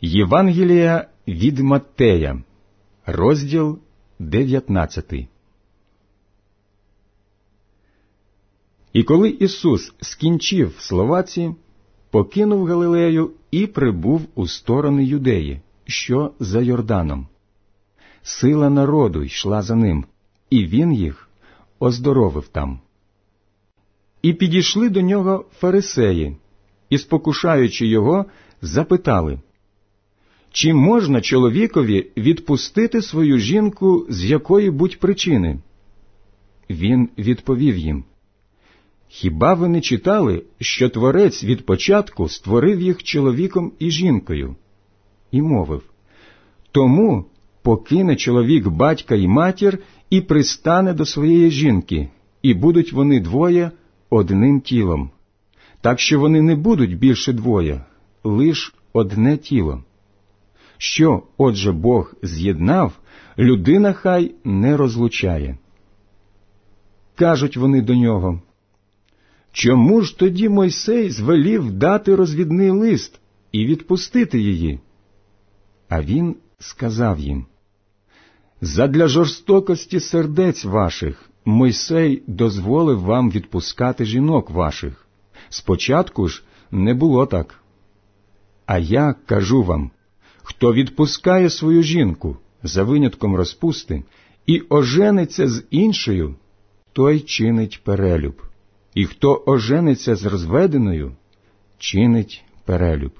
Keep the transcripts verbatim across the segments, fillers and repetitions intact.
Євангелія від Маттея, розділ дев'ятнадцятий. І коли Ісус скінчив слова ці, покинув Галилею і прибув у сторони Юдеї, що за Йорданом. Сила народу йшла за ним, і він їх оздоровив там. І підійшли до нього фарисеї, і, спокушаючи його, запитали: «Чи можна чоловікові відпустити свою жінку з якої-будь причини?» Він відповів їм: «Хіба ви не читали, що Творець від початку створив їх чоловіком і жінкою?» І мовив: «Тому покине чоловік батька й матір і пристане до своєї жінки, і будуть вони двоє одним тілом. Так що вони не будуть більше двоє, лиш одне тіло. Що, отже, Бог з'єднав, людина хай не розлучає». Кажуть вони до нього: «Чому ж тоді Мойсей звелів дати розвідний лист і відпустити її?» А він сказав їм: «Задля жорстокості сердець ваших Мойсей дозволив вам відпускати жінок ваших. Спочатку ж не було так. А я кажу вам, хто відпускає свою жінку за винятком розпусти і ожениться з іншою, той чинить перелюб. І хто ожениться з розведеною, чинить перелюб».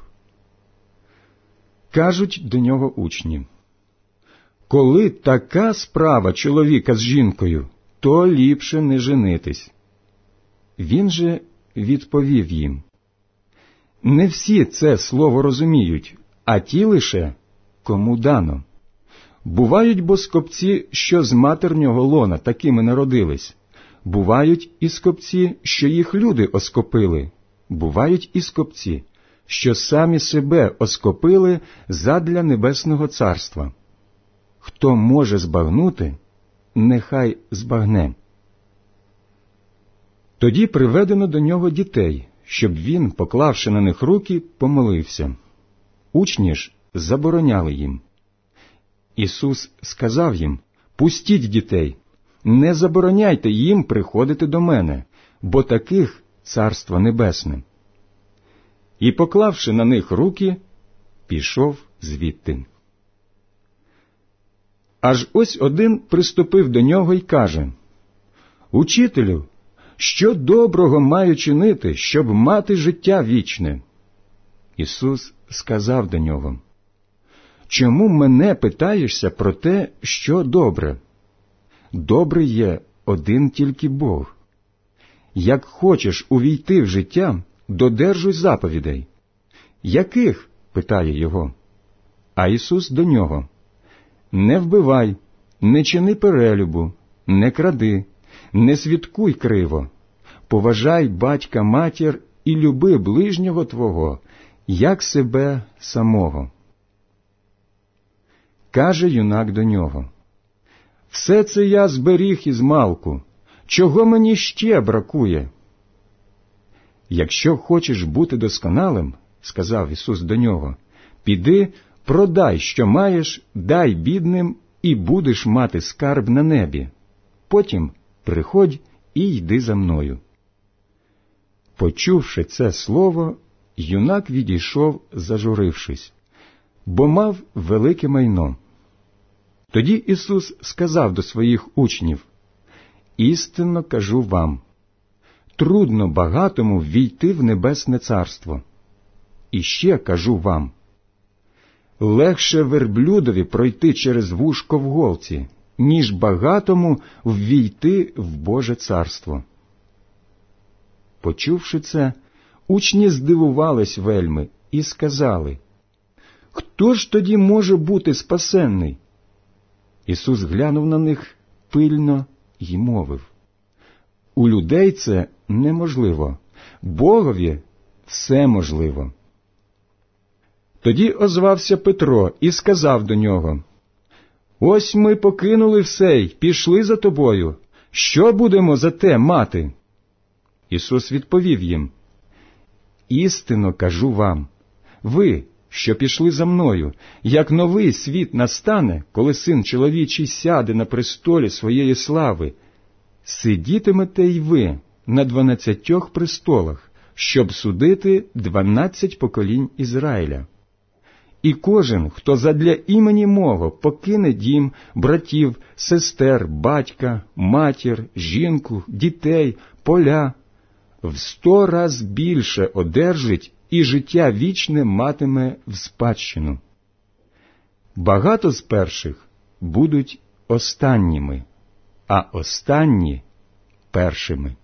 Кажуть до нього учні: «Коли така справа чоловіка з жінкою, то ліпше не женитись». Він же відповів їм: «Не всі це слово розуміють, а ті лише, кому дано. Бувають бо скопці, що з матернього лона такими народились. Бувають і скопці, що їх люди оскопили. Бувають і скопці, що самі себе оскопили задля небесного царства. Хто може збагнути, нехай збагне». Тоді приведено до нього дітей, щоб він, поклавши на них руки, помолився. Учні ж забороняли їм. Ісус сказав їм: «Пустіть дітей, не забороняйте їм приходити до мене, бо таких Царство Небесне». І, поклавши на них руки, пішов звідти. Аж ось один приступив до нього й каже: «Учителю, що доброго маю чинити, щоб мати життя вічне?» Ісус сказав до нього: «Чому мене питаєшся про те, що добре? Добрий є один тільки Бог. Як хочеш увійти в життя, додержуй заповідей». «Яких?» – питає його. А Ісус до нього: «Не вбивай, не чини перелюбу, не кради, не свідкуй криво, поважай батька матір і люби ближнього твого, як себе самого». Каже юнак до нього: «Все це я зберіг ізмалку, чого мені ще бракує?» «Якщо хочеш бути досконалим, – сказав Ісус до нього, – піди, продай, що маєш, дай бідним, і будеш мати скарб на небі. Потім приходь і йди за мною». Почувши це слово, юнак відійшов, зажурившись, бо мав велике майно. Тоді Ісус сказав до своїх учнів: «Істинно кажу вам, трудно багатому ввійти в небесне царство. І ще кажу вам, легше верблюдові пройти через вушко в голці, ніж багатому ввійти в Боже царство». Почувши це, учні здивувались вельми і сказали: «Хто ж тоді може бути спасенний?» Ісус глянув на них пильно й мовив: «У людей це неможливо, Богові все можливо». Тоді озвався Петро і сказав до нього: «Ось ми покинули все й пішли за тобою. Що будемо за те мати?» Ісус відповів їм: «Істинно кажу вам, ви, що пішли за мною, як новий світ настане, коли Син чоловічий сяде на престолі своєї слави, сидітимете й ви на дванадцятьох престолах, щоб судити дванадцять поколінь Ізраїля. І кожен, хто задля імені мого покине дім, братів, сестер, батька, матір, жінку, дітей, поля, в сто раз більше одержить і життя вічне матиме в спадщину. Багато з перших будуть останніми, а останні – першими.